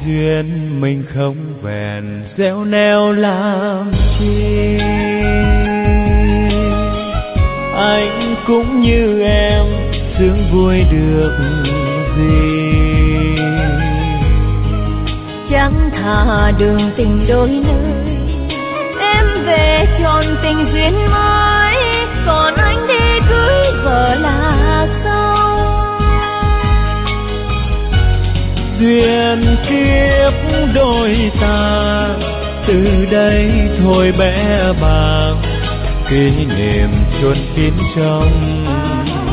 duyên mình không bền gieo neo làm chi. Anh cũng như em sướng vui được gì, chẳng thà đường tình đôi nơi, em về chọn tình duyên mới, còn anh đi cưới vợ là sao. Duyên kiếp đôi ta từ đây thôi bé bàng, kỷ niệm chôn kín trong